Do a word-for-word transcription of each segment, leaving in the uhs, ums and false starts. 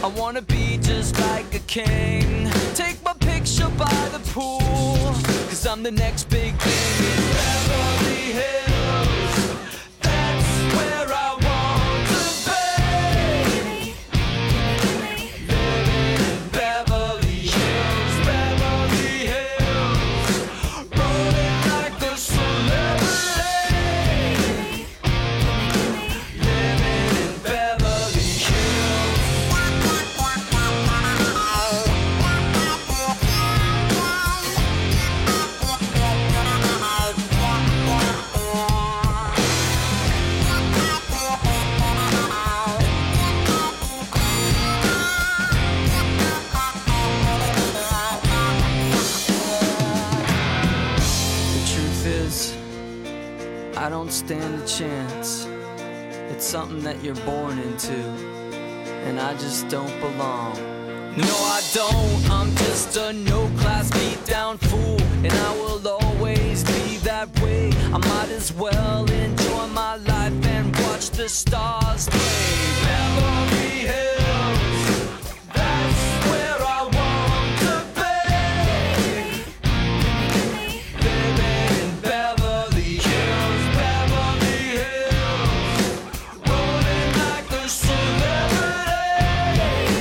I wanna be just like a king. Take my picture by the pool, cause I'm the next big thing in Beverly Hills. That's where I want to be. Living in Beverly Hills, Beverly Hills. Rolling like a celebrity. Living in Beverly Hills. The truth is, I don't stand a chance. It's something that you're born into, and I just don't belong. No, I don't. I'm just a no-class beat-down fool, and I will always be that way. I might as well enjoy my life and watch the stars play. Beverly Hills, that's where I want to be. Living in Beverly Hills, Beverly Hills. Rolling like a celebrity.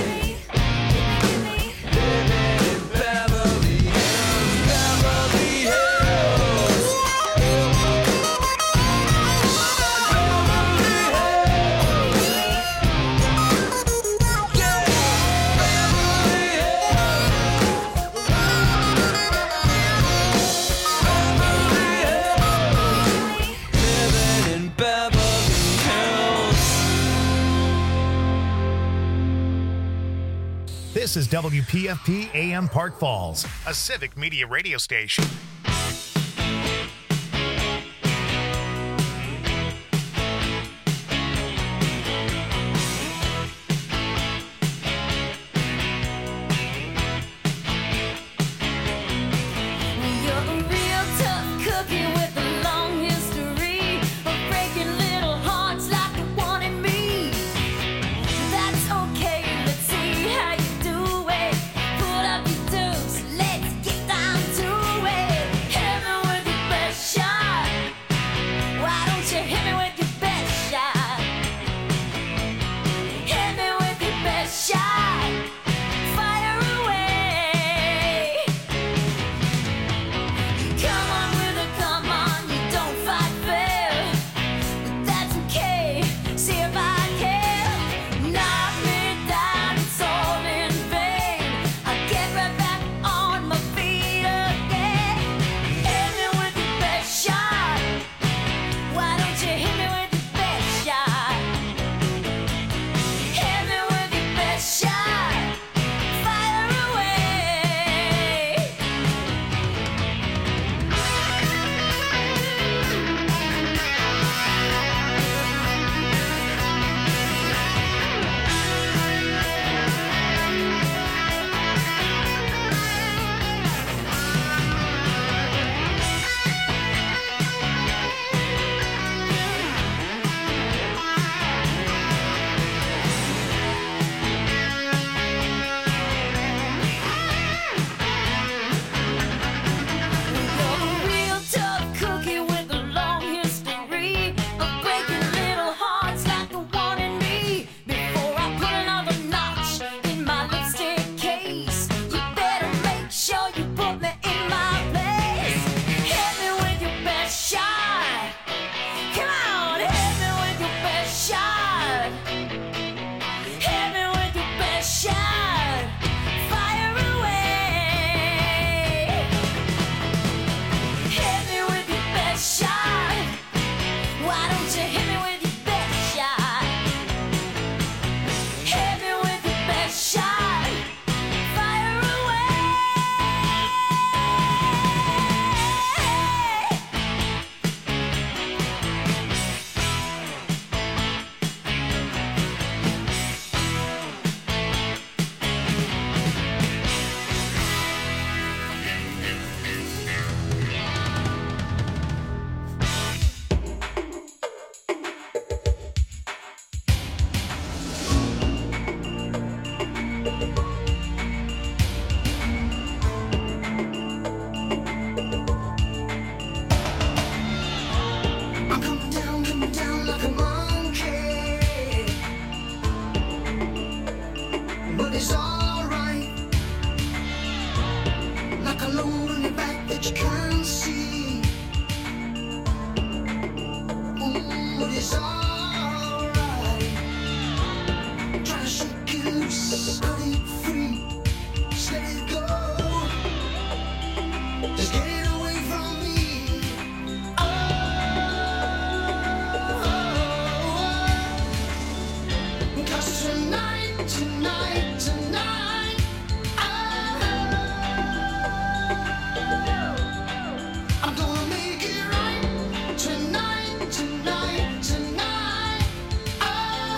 Living in Beverly Hills, Beverly Hills. Living in Beverly Hills. This is W P F P A M Park Falls, a civic media radio station. You're a real tough cookie with a long history of breaking little hearts like the one in me. That's okay, let's see how you do it. Pull up your dukes, let's get down to it. it's alright. Like a load on your back that you can't see. Ooh, but it's alright. Try to shake it loose, cut it free. Just let it go. Just get it away from me. Oh, oh, oh. 'Cause tonight, tonight, tonight, oh, I'm gonna make it right. Tonight, tonight, tonight, oh,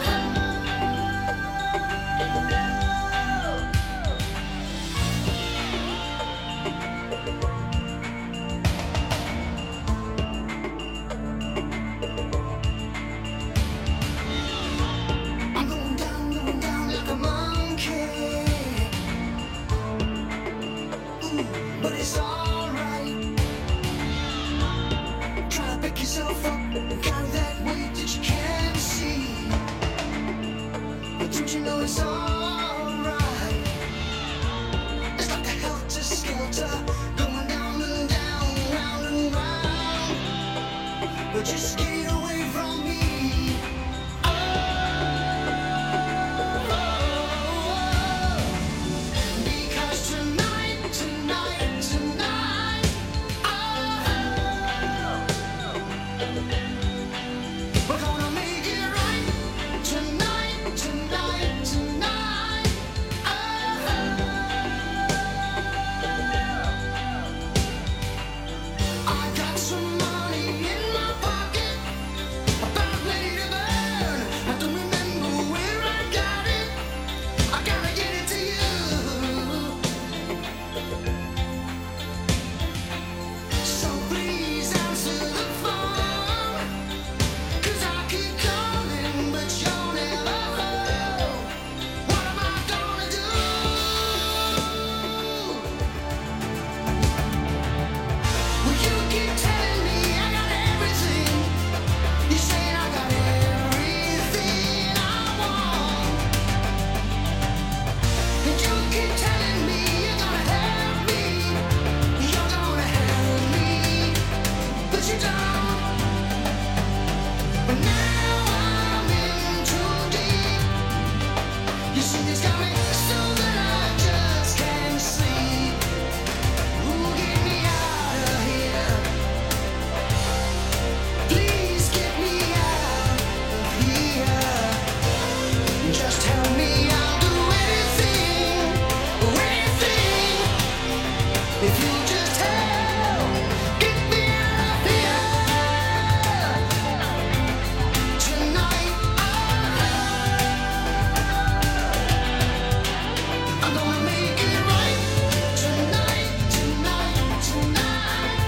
I'm going down, going down like a monkey. Ooh, but it's alright. Try to pick yourself up and carry that weight that you can't see. But don't you know it's alright? It's like a helter-skelter going down and down, round and round. But just get away from me. Oh, oh, oh. Because tonight, tonight, tonight, oh, we're gonna make it right. Tonight, tonight, tonight, oh, I got some money in my pocket, about ready to burn. I don't remember where I got it. I gotta get it to you. So please answer the phone, 'cause I keep calling, but you're never home. What am I gonna do? Well, you keep telling me I got everything. You saying I got everything I want. And you keep telling me you're gonna help me. You're gonna help me, but you don't. But now I'm in too deep. You see, it's got me so that I just can't sleep. Ooh, get me out of here. Please get me out of here. Just tell me I'll do anything, anything. If you just help, get me out of here. Tonight, I'm gonna make it right. Tonight, tonight, tonight,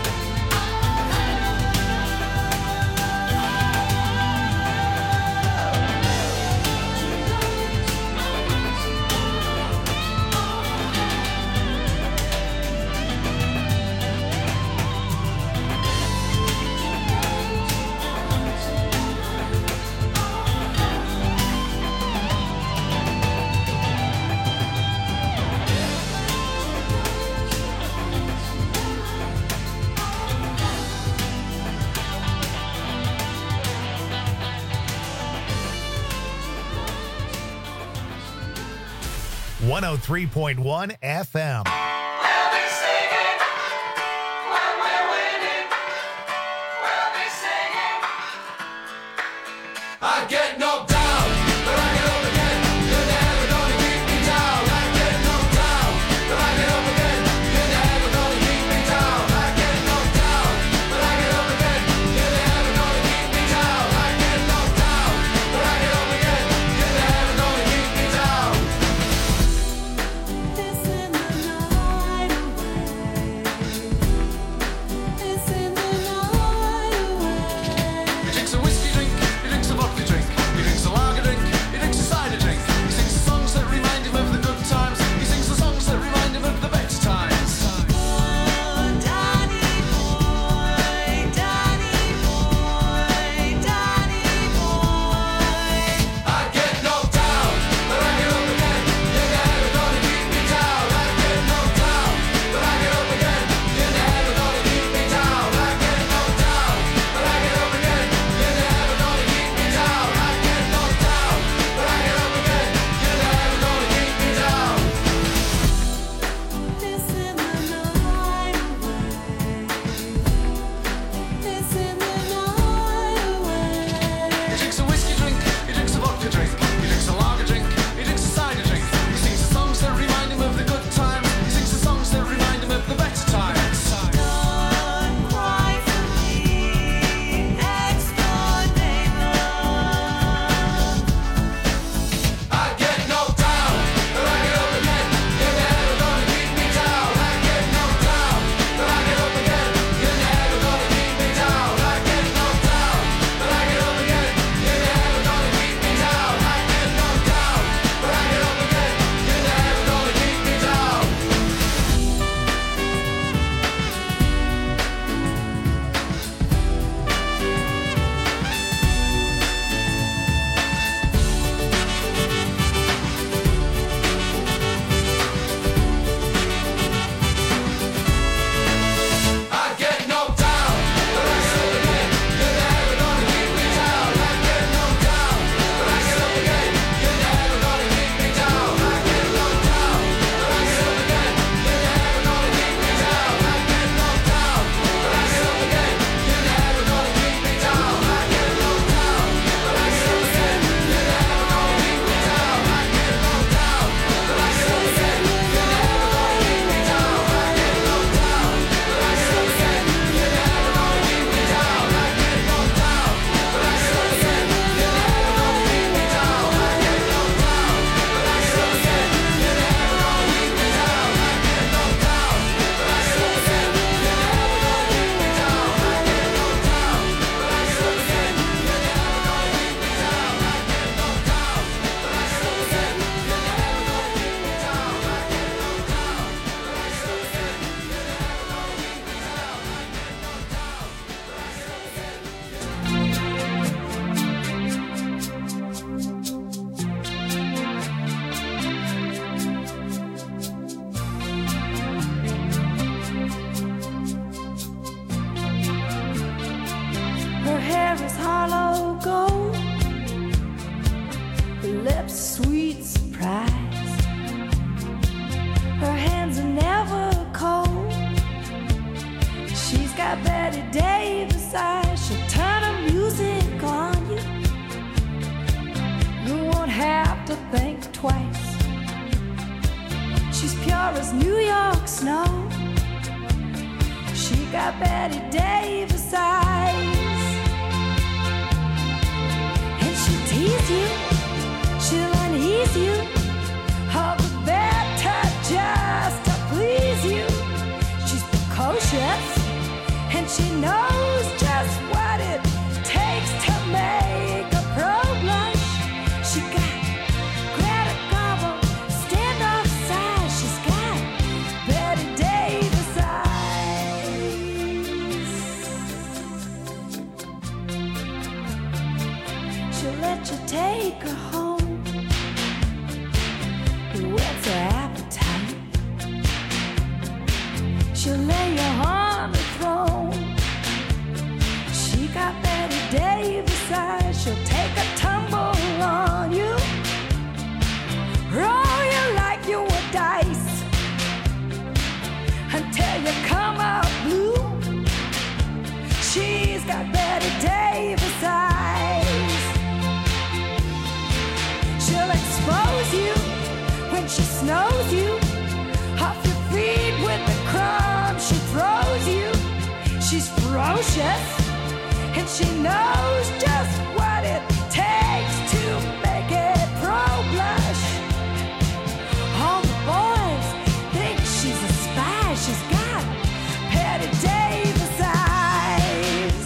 one oh three point one F M. I get knocked down, but I get up again. You're never gonna keep me down. I get knocked down, but I get up again. You're never gonna keep me down. I get knocked down, but I get up again. You're never gonna keep me down. I get knocked down, but I get up again. You're never gonna keep me down. This in the Betty Davis eyes, she'll turn her music on you. You won't have to think twice. She's pure as New York snow. She got Betty Davis eyes. And she'll tease you, she'll unease you, all the better just to please you. She's precocious, and she knows just what it takes to make a pro blush. She got Greta Garbo, standoff size. She's got Betty Davis eyes. She'll let you take her home. What's her appetite? She'll lay you on the throne. She got Betty Davis eyes. She'll take a tumble on you, roll you like you were dice, until you come out blue. She's got Betty Davis eyes. She'll expose you when she snows you, off your feet with the crumbs she throws you. She's ferocious, and she knows just what it takes to make it pro blush. All the boys think she's a spy. She's got Betty Davis eyes.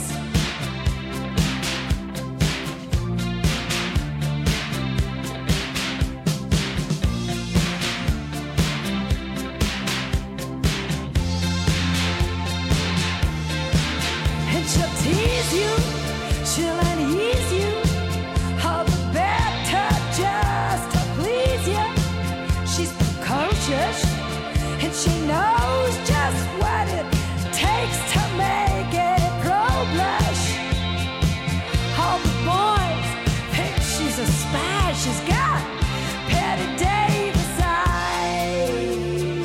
And she'll tease you, she'll unease you, all the better just to please you. She's precocious, and she knows just what it takes to make it pro blush. All the boys think she's a spy. She's got Betty Davis eyes.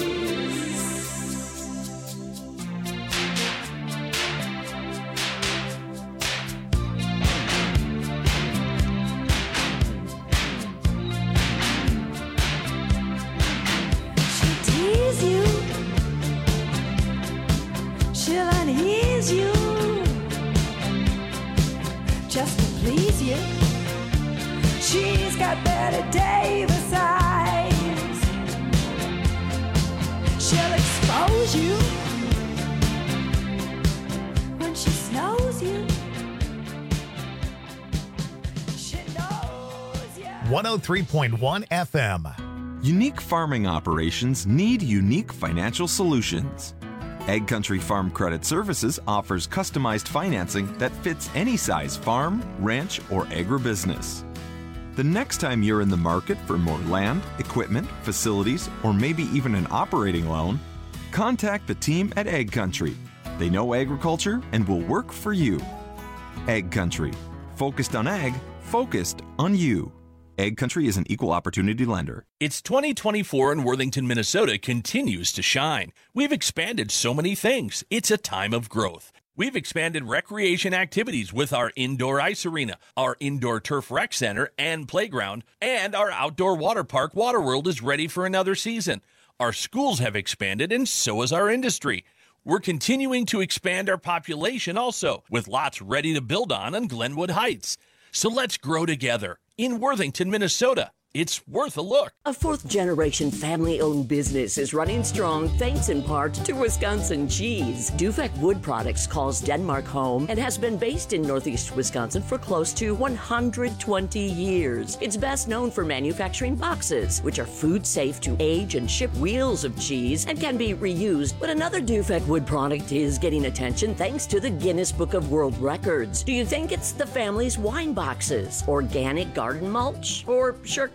She'll tease you, she'll unease you, just to please you. She's got Betty Davis eyes. She'll expose you when she snows you. She knows you. one oh three point one F M. Unique farming operations need unique financial solutions. Ag Country Farm Credit Services offers customized financing that fits any size farm, ranch, or agribusiness. The next time you're in the market for more land, equipment, facilities, or maybe even an operating loan, contact the team at Ag Country. They know agriculture and will work for you. Ag Country. Focused on ag, focused on you. Ag Country is an equal opportunity lender. It's twenty twenty-four and Worthington, Minnesota continues to shine. We've expanded so many things. It's a time of growth. We've expanded recreation activities with our indoor ice arena, our indoor turf rec center and playground, and our outdoor water park Waterworld is ready for another season. Our schools have expanded, and so has our industry. We're continuing to expand our population also, with lots ready to build on in Glenwood Heights. So let's grow together in Worthington, Minnesota. It's worth a look. A fourth-generation family-owned business is running strong thanks in part to Wisconsin cheese. Dufek Wood Products calls Denmark home and has been based in northeast Wisconsin for close to one hundred twenty years. It's best known for manufacturing boxes, which are food-safe to age and ship wheels of cheese and can be reused. But another Dufek Wood product is getting attention thanks to the Guinness Book of World Records. Do you think it's the family's wine boxes, organic garden mulch, or sure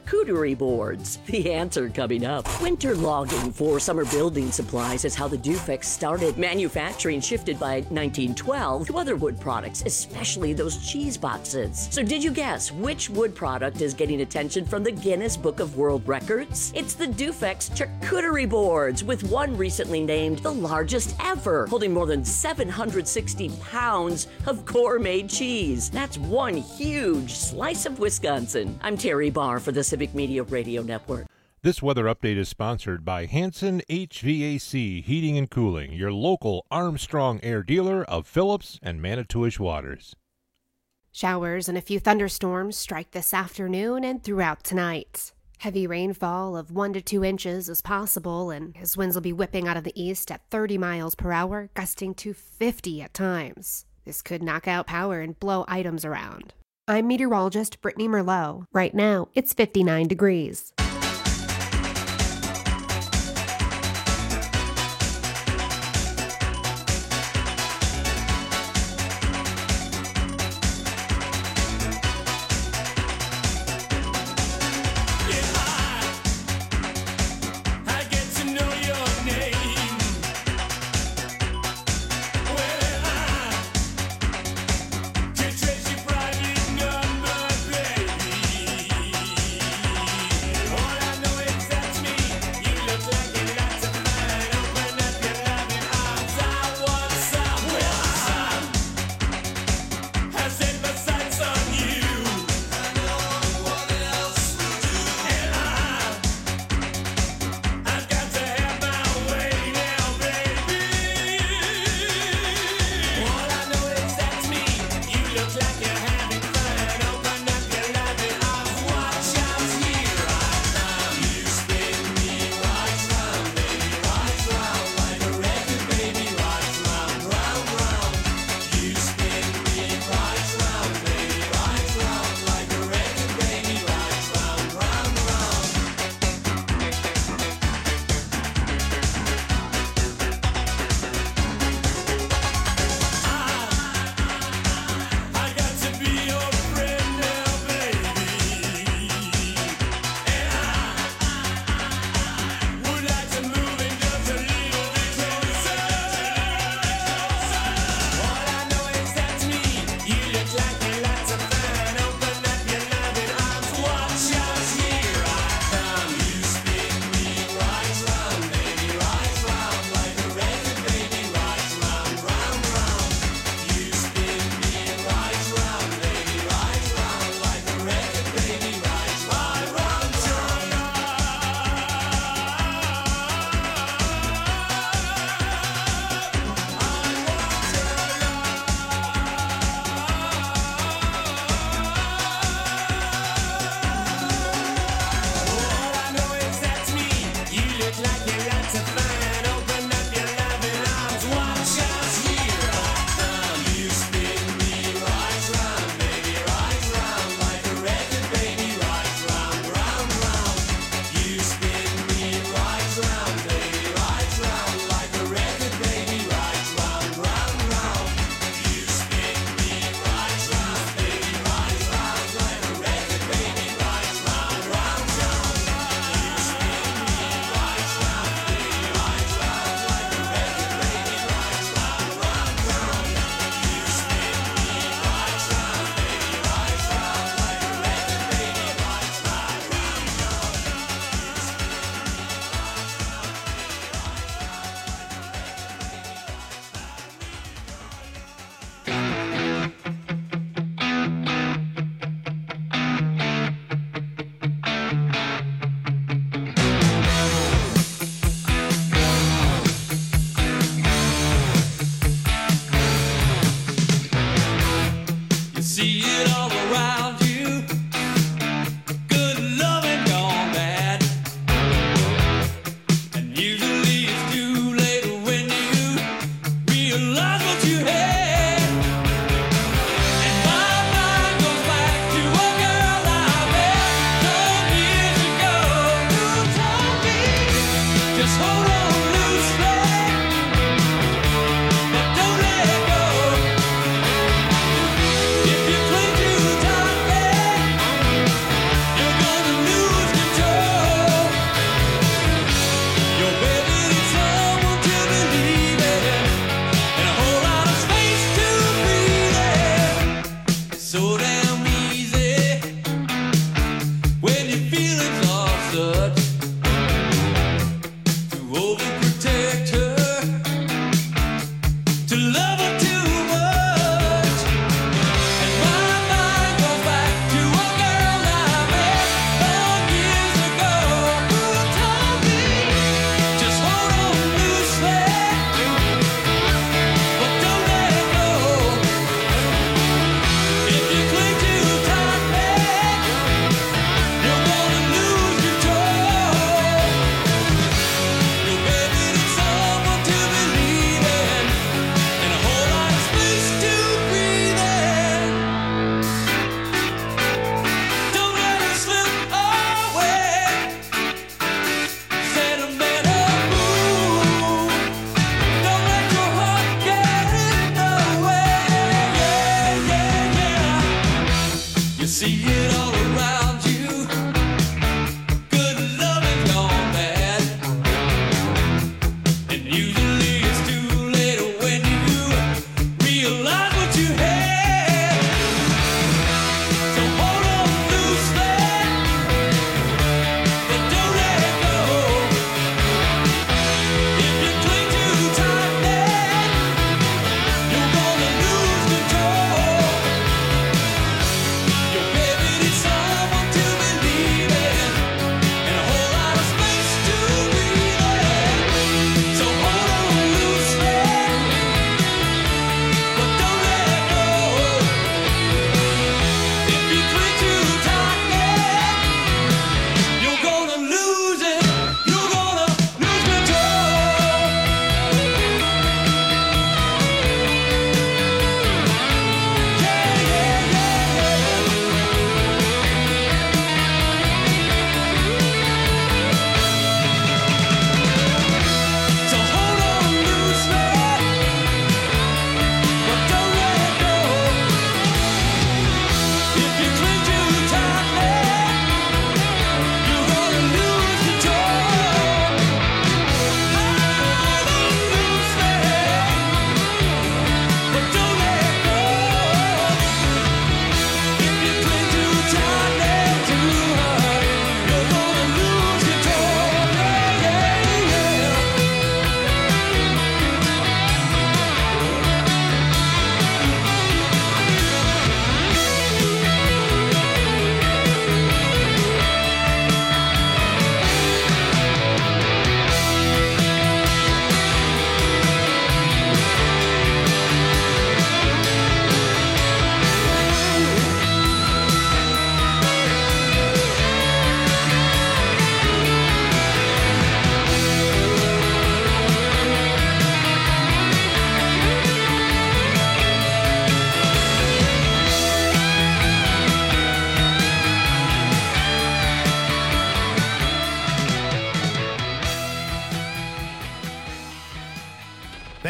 charcuterie boards? The answer coming up. Winter logging for summer building supplies is how the Dufex started. Manufacturing shifted by nineteen twelve to other wood products, especially those cheese boxes. So did you guess which wood product is getting attention from the Guinness Book of World Records? It's the Dufex charcuterie boards, with one recently named the largest ever, holding more than seven hundred sixty pounds of gourmet cheese. That's one huge slice of Wisconsin. I'm Terry Barr for the Civic Media Radio Network. This weather update is sponsored by Hanson H V A C Heating and Cooling, your local Armstrong Air dealer of Phillips and Manitowish Waters. Showers and a few thunderstorms strike this afternoon and throughout tonight. Heavy rainfall of one to two inches is possible, and his winds will be whipping out of the east at thirty miles per hour, gusting to fifty at times. This could knock out power and blow items around. I'm meteorologist Brittany Merlot. Right now, it's fifty-nine degrees. Trace your private number, baby.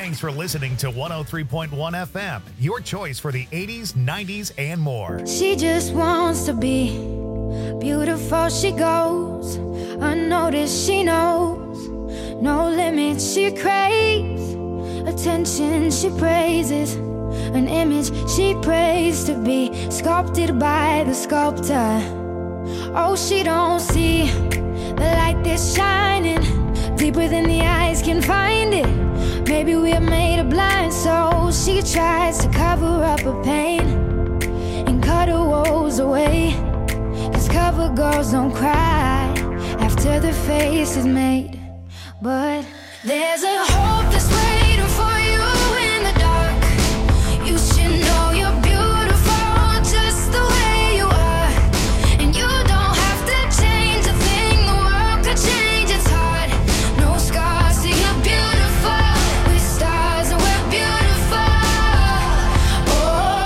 Thanks for listening to one oh three point one F M, your choice for the eighties, nineties, and more. She just wants to be beautiful. She goes unnoticed. She knows no limits. She craves attention. She praises an image she prays to be sculpted by the sculptor. Oh, she don't see the light that's shining deeper than the eyes can find it. Maybe we're made of blind souls. She tries to cover up her pain and cut her woes away. Cause cover girls don't cry after the face is made. But there's a hope that's waiting for you in the dark. You should know you're beautiful just the way you are. And you don't have to change a thing, the world could change its heart. No scars, see you're beautiful. With stars and we're beautiful. Oh,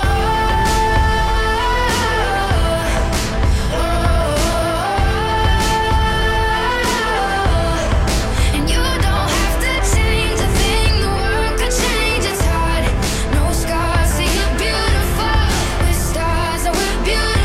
oh, oh. And you don't have to change a thing, the world could change its heart. No scars, see you're beautiful. With stars and we're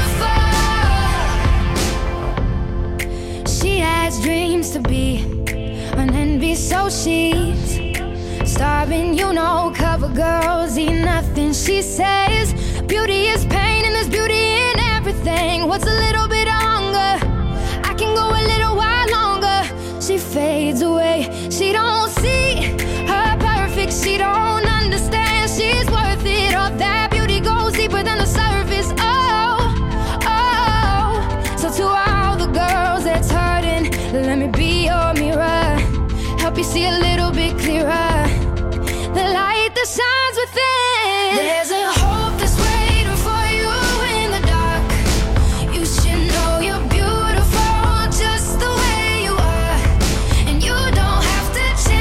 beautiful. She has dreams to be an envy, so she's starving, you know. Cover girls eat nothing. She says beauty is pain and there's beauty in everything. What's a little bit of hunger? I can go a little while longer. She fades away. She don't see her perfect. She don't understand she's worth it. All that beauty goes deeper than the surface. Oh, oh. So to all the girls that's hurting, let me be your mirror. Help you see a little bit clearer. The light that shines within. There's a hope that's waiting for you in the dark. You should know you're beautiful just the way you are. And you don't have to change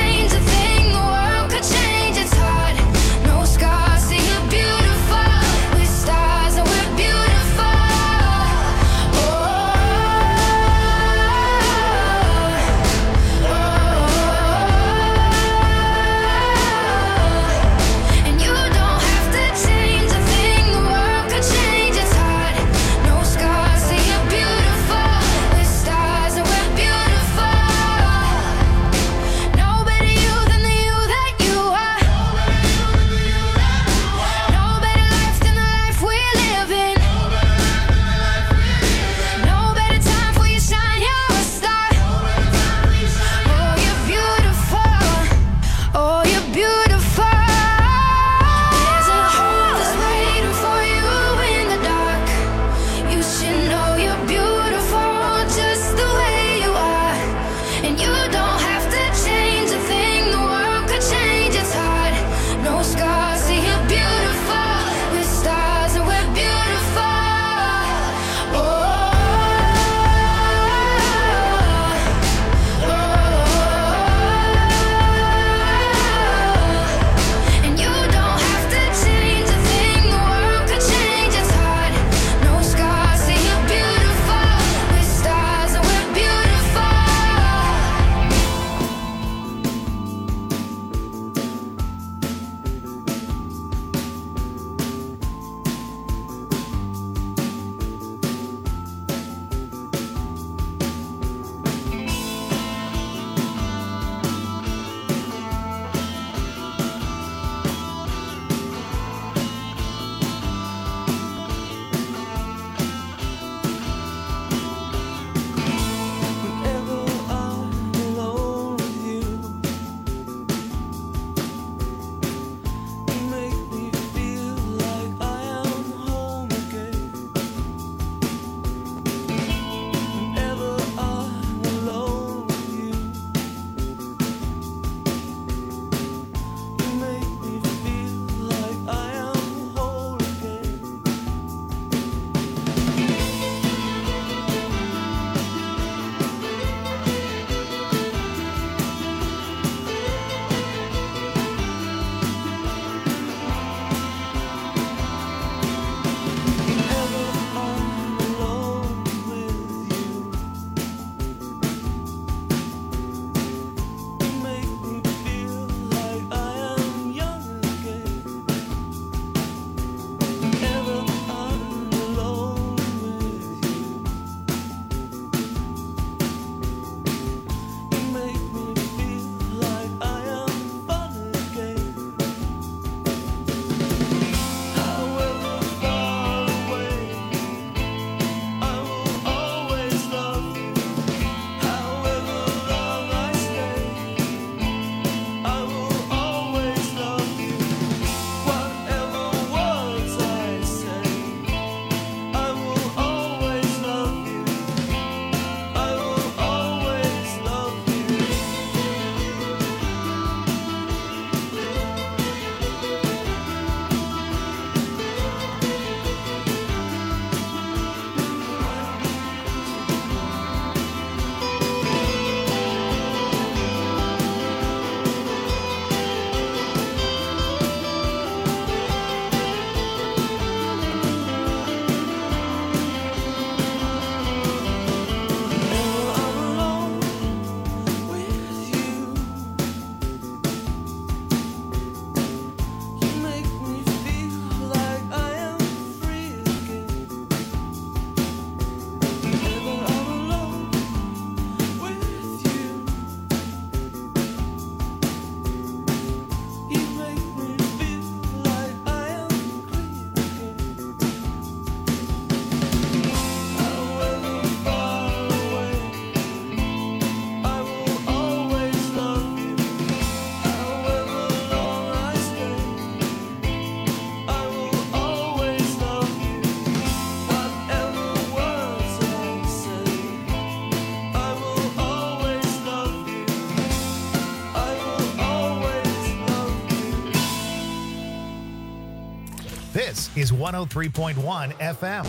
This is one oh three point one F M.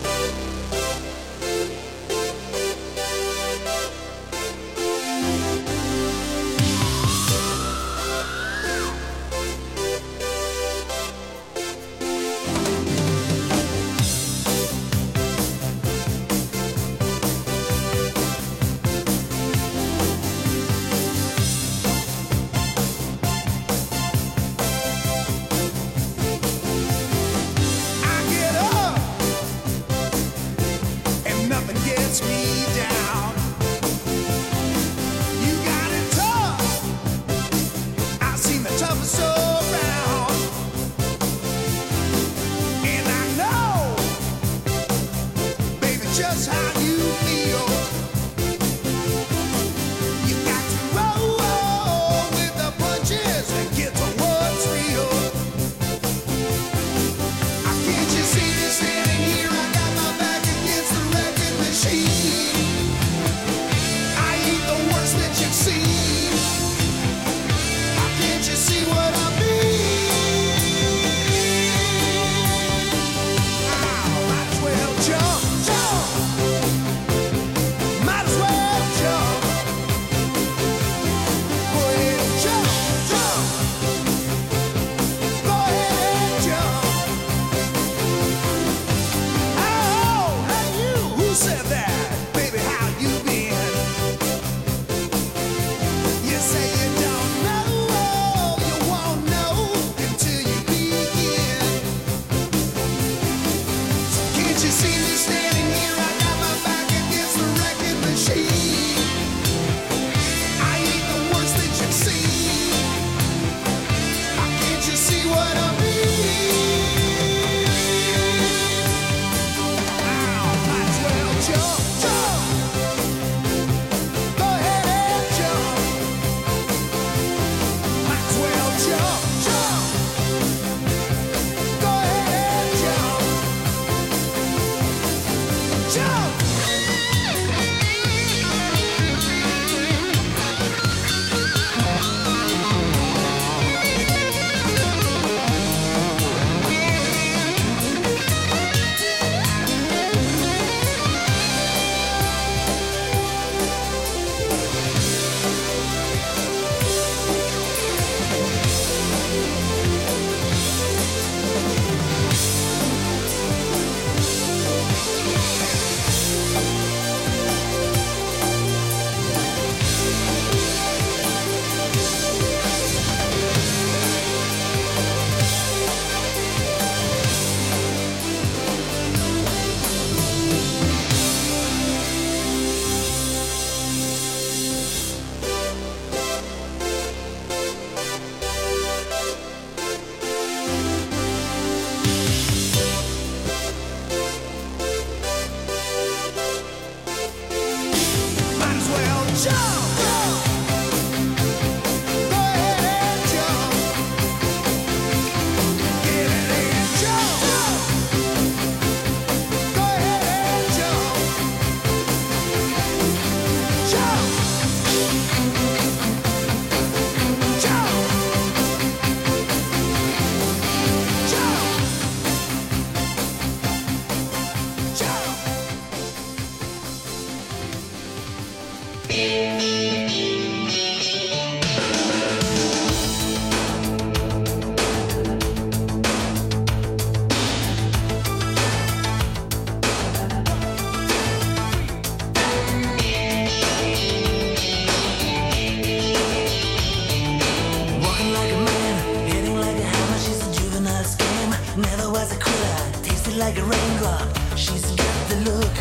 Like a raindrop, she's got the look.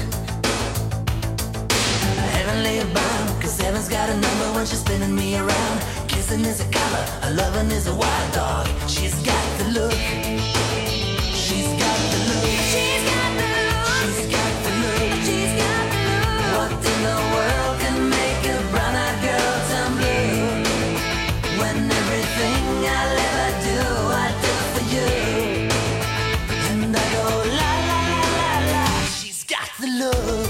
Heavenly bound, cause heaven's got a number when she's spinning me around. Kissing is a color, her loving is a wild dog. She's got the look. She's got the look. She's got the look. She's got the look. She's got the look. What in the world can make a brown-eyed girl turn blue? When everything I'll ever do, I do for you. And I go la la la la la. She's got the look.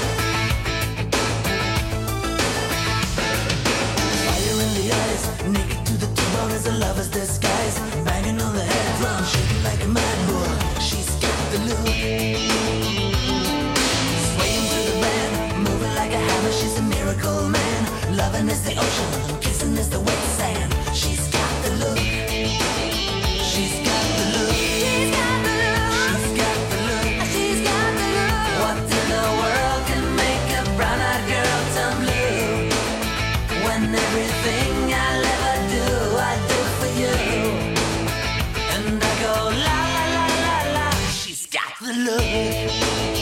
Fire in the eyes, naked to the bone as a lover's disguise. Banging on the head drum, shaking like a mad Loving is the ocean, kissing is the wet sand. She's got the look. She's got the look. She's got the look. She's got the look. She's got the look. What in the world can make a brown-eyed girl turn blue? When everything I'll ever do, I do for you. And I go la la la la la. She's got the look.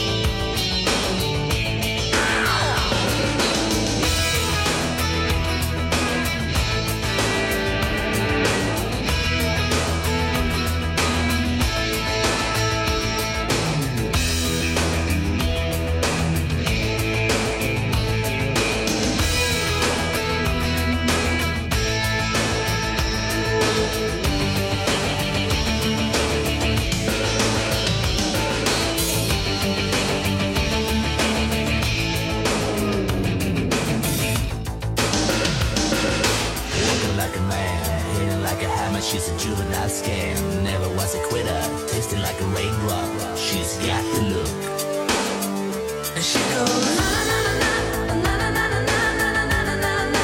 She's a juvenile scam, never was a quitter, tasting like a raindrop. She's got the look. And she goes na na na na na na na na na na na na na.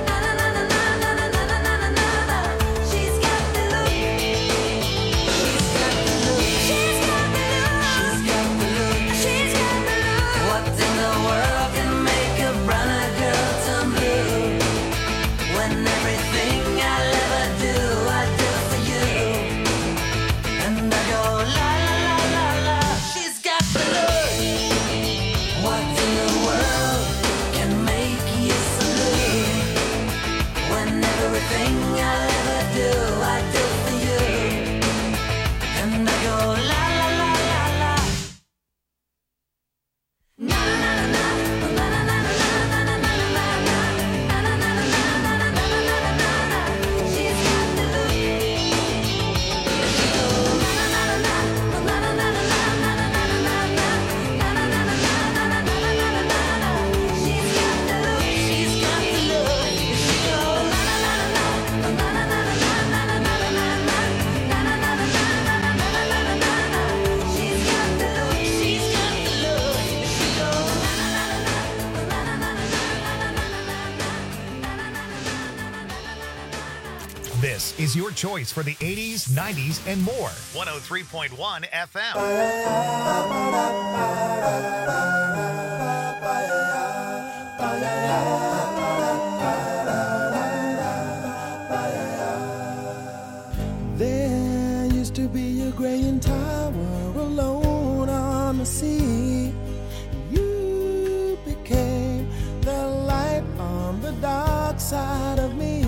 She's got the look. She's got the look. She's got the look. She's got the look. She's got the look. What in the world can make a brown-eyed girl turn blue? When everything I'll ever do, I do for you. And I go la la la la la. She's got the look. What in the world can make you so blue? When everything I'll ever do, I do for you. And I go la la la la la. Na na na na na na na na na na na na na. She's got the look. She goes na na na na na na na na na na na na na. She's got the look. She's got the look. She goes na na na na na na na na na na na na na na. She's got the look. She's got the look. She goes na na na na na na na na na. This is your choice for the eighties, nineties, and more. one oh three point one F M. There used to be a graying tower alone on the sea. You became the light on the dark side of me.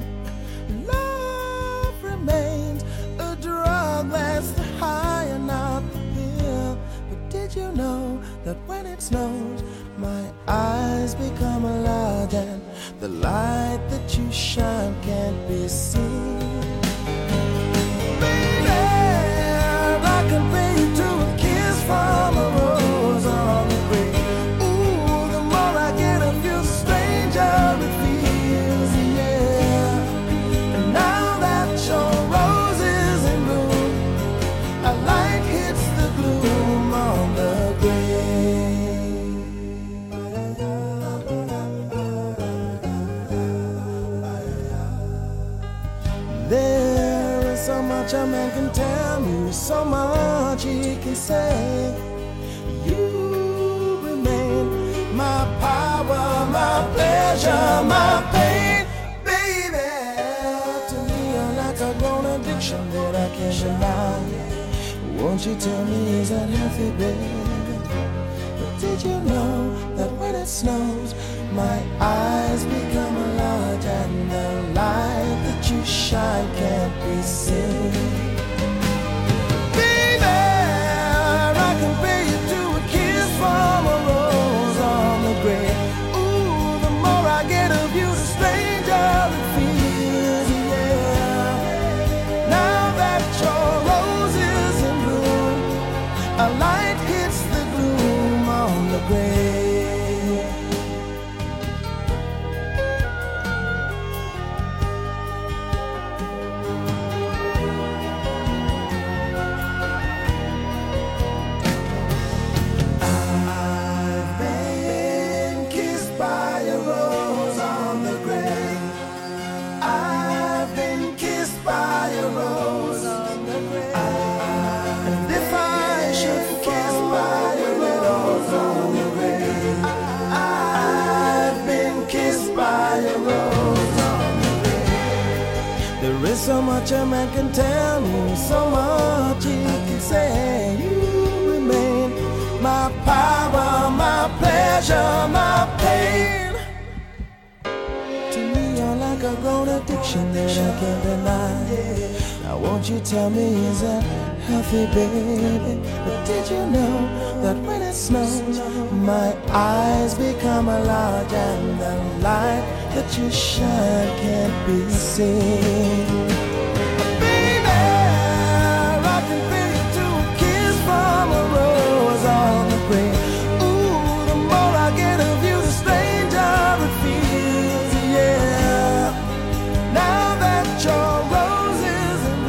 Love remains a drug that's the high and not the pill. But did you know that when it snows, my eyes become large and the light that you shine can't be seen? I can pay you to a kiss from a rose on the grave. Ooh, the more I get of you, the stranger it feels, yeah. And now that your rose is in bloom, a light hits the gloom on the grave. There is so much a man can tell me, so much he can say. You remain my power, my pleasure, my pain, baby. To me, you're like a grown addiction that I can't deny. Won't you tell me, is that healthy, baby? But did you know that when it snows, my eyes become large and the light that you shine can't be seen? Baby, I can pay you to a kiss from a rose on the grave. Ooh, the more I get of you, the stranger it feels, yeah. Now that your rose is in bloom, a light hits the gloom on the grave. There's so much a man can tell me, so much he can say. You remain my power, my pleasure, my pain. To me, you're like a grown addiction that I can't deny. Now won't you tell me, is that healthy, baby? But did you know that when it snows, my eyes become a large and the light that you shine can't be seen? Baby, I can feel you to a kiss from a rose on the grave. Ooh, the more I get of you, the stranger it feels, yeah. Now that your rose is in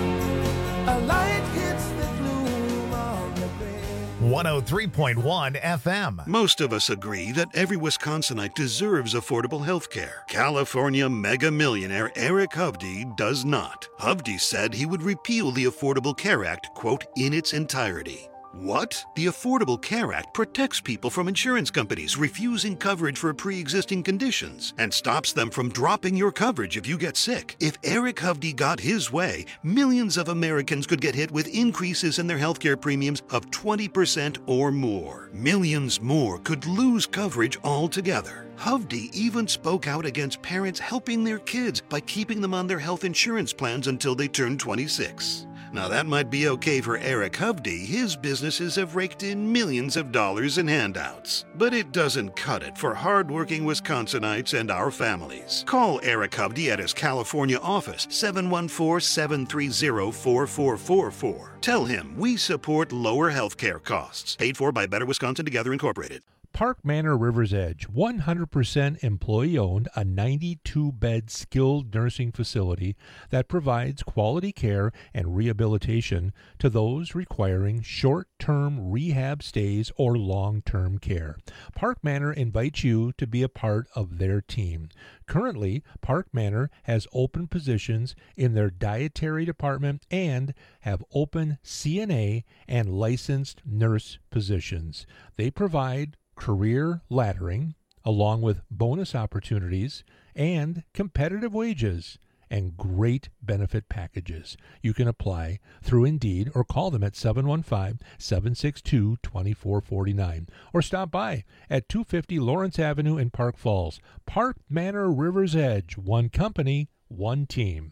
bloom, a light hits the gloom on the grave. one oh three point one F M. Most of us agree that every Wisconsinite deserves affordable health care. California mega millionaire Eric Hovde does not. Hovde said he would repeal the Affordable Care Act, quote, in its entirety. What? The Affordable Care Act protects people from insurance companies refusing coverage for pre-existing conditions and stops them from dropping your coverage if you get sick. If Eric Hovde got his way, millions of Americans could get hit with increases in their healthcare premiums of twenty percent or more. Millions more could lose coverage altogether. Hovde even spoke out against parents helping their kids by keeping them on their health insurance plans until they turn twenty-six. Now that might be okay for Eric Hovde. His businesses have raked in millions of dollars in handouts. But it doesn't cut it for hardworking Wisconsinites and our families. Call Eric Hovde at his California office, seven one four, seven three zero, four four four four. Tell him we support lower health care costs. Paid for by Better Wisconsin Together Incorporated. Park Manor River's Edge, one hundred percent employee-owned, a ninety-two bed skilled nursing facility that provides quality care and rehabilitation to those requiring short-term rehab stays or long-term care. Park Manor invites you to be a part of their team. Currently, Park Manor has open positions in their dietary department and have open C N A and licensed nurse positions. They provide career laddering, along with bonus opportunities and competitive wages and great benefit packages. You can apply through Indeed or call them at seven one five, seven six two, two four four nine or stop by at two fifty Lawrence Avenue in Park Falls. Park Manor River's Edge, one company, one team.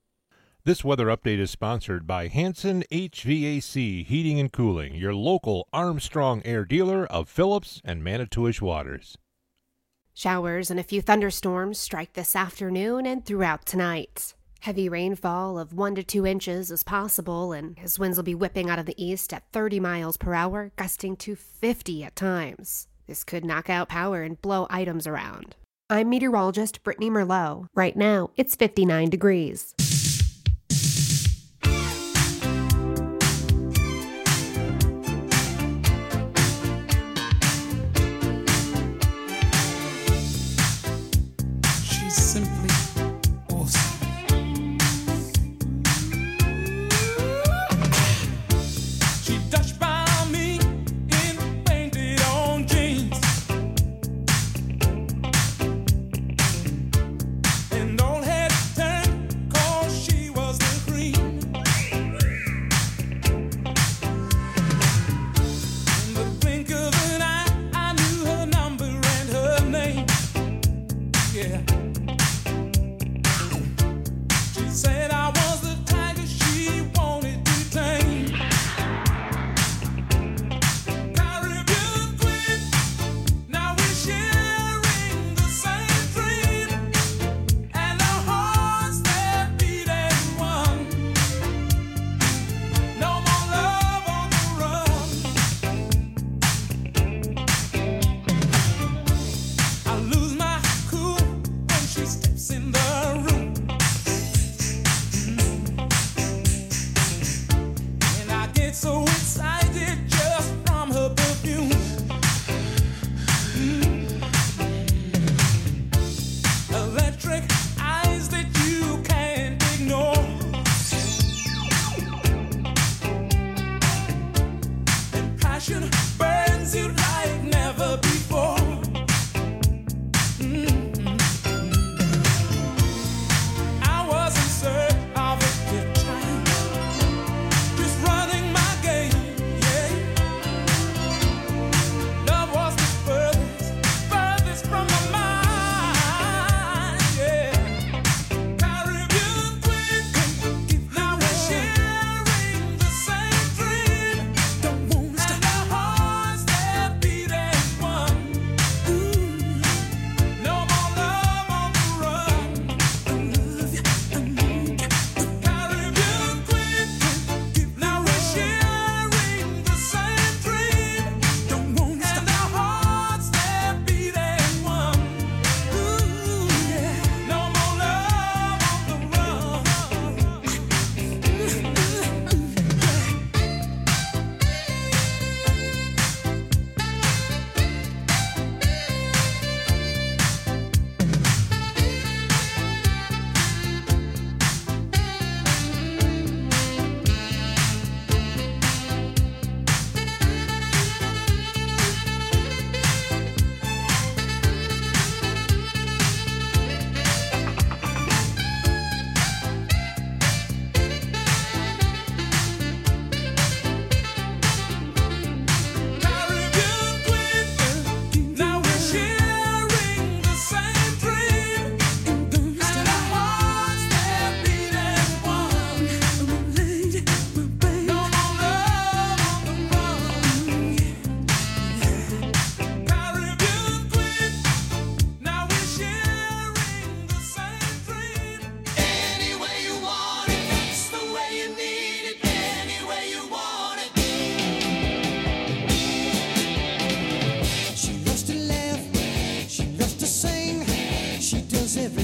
This weather update is sponsored by Hanson H V A C Heating and Cooling, your local Armstrong Air dealer of Phillips and Manitowish Waters. Showers and a few thunderstorms strike this afternoon and throughout tonight. Heavy rainfall of one to two inches is possible, and his winds will be whipping out of the east at thirty miles per hour, gusting to fifty at times. This could knock out power and blow items around. I'm meteorologist Brittany Merlot. Right now, it's fifty-nine degrees. Simply awesome. She touched by me in painted on jeans, and all had turned 'cause she was the cream. In the blink of an eye, I knew her number and her name. Yeah. Said I was the tiger she wanted to tame. Caribbean queen, now we're sharing the same dream, and our hearts that beat as one. No more love on the run. I lose my cool when she steps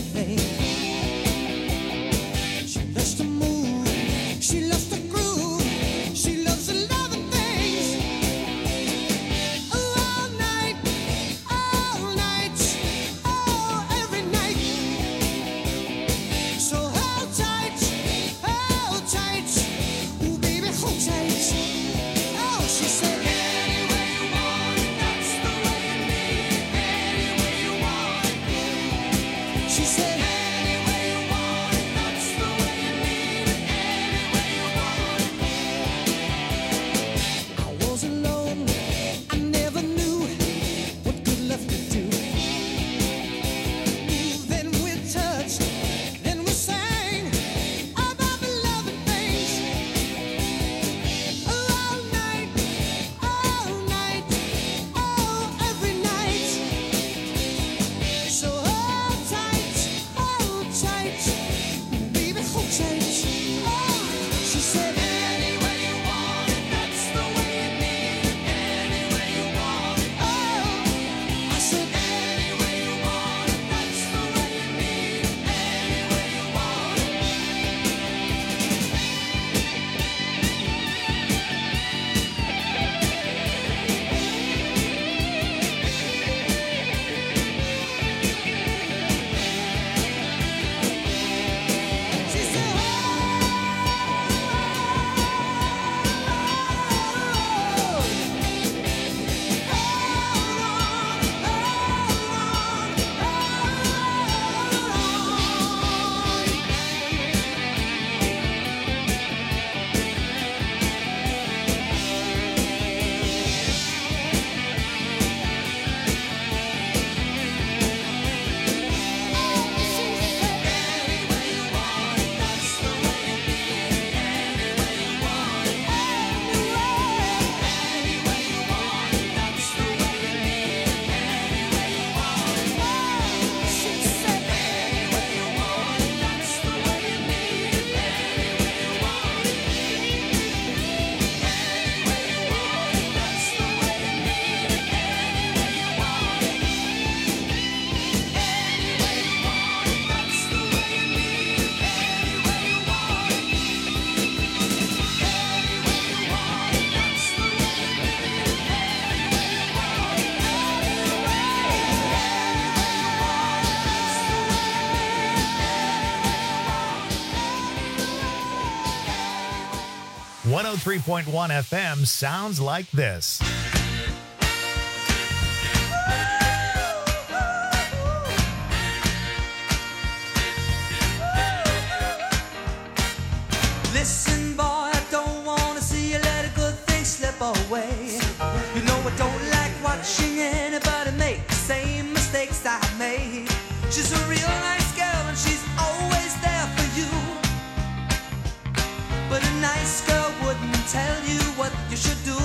anything. She loves to move, she loves to groove, she loves to love and things. All night, all night, oh, every night. So hold tight, hold tight, ooh baby, hold tight. Oh, she said, any way you want it, that's the way you need it. Any way you want it. She said, any way you want it, that's the way you need it. Any way you want it. I was alone, I never knew what good love could do. Then we touched, then we sang about the love and things. All night, all night, oh, every night. So hold tight, hold tight, baby, hold tight. Oh, she said, any way you want it, that's the way you need it. Any way you want it. Oh, I said, any way you want it, that's the way you need it. Any way you want it. She said, one oh three point one F M sounds like this. Listen, boy, I don't wanna see you let a good thing slip away. You know I don't like watching anybody make the same mistakes I made. She's a real nice girl and she's always there for you. But a nice girl wouldn't tell you what you should do.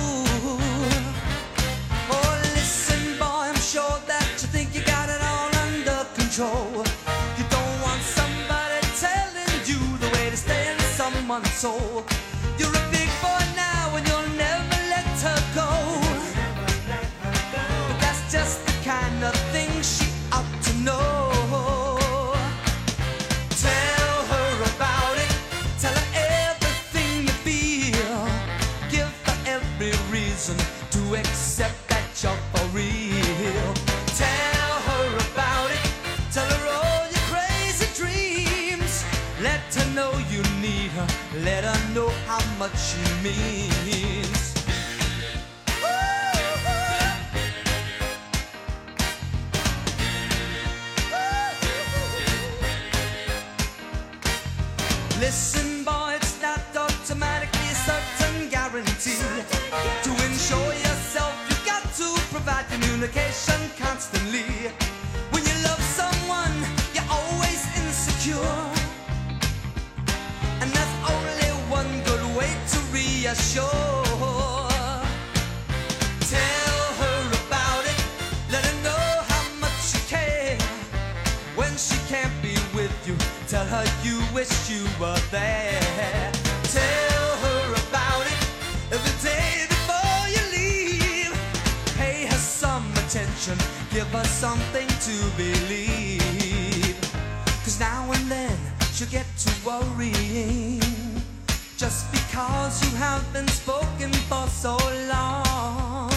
Oh, listen, boy, I'm sure that you think you got it all under control. You don't want somebody telling you the way to stay in someone's soul. You're a big boy now and you'll never let her go. But that's just the kind of thing she ought to know. Tell her about it. Tell her everything you feel. Give her every reason to accept that you're for real. Tell her about it. Tell her all your crazy dreams. Let her know you need her. Let her know how much she means. Listen, boy, it's not automatically a certain guarantee. To ensure yourself, you've got to provide communication constantly. When you love someone, you're always insecure. And there's only one good way to reassure. Tell her about it. Let her know how much you care. When she can't be with you, tell her you wish you were there. Tell her about it every day before you leave. Pay her some attention, give her something to believe. you get to worrying just because you have been spoken for so long.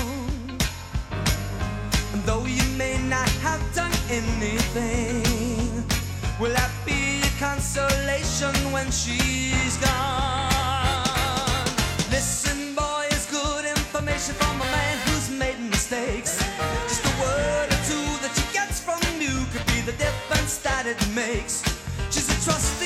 And though you may not have done anything, will that be a consolation when she's gone? Listen, boy, it's good information from a man who's made mistakes. Just a word or two that she gets from you could be the difference that it makes. She's a trusted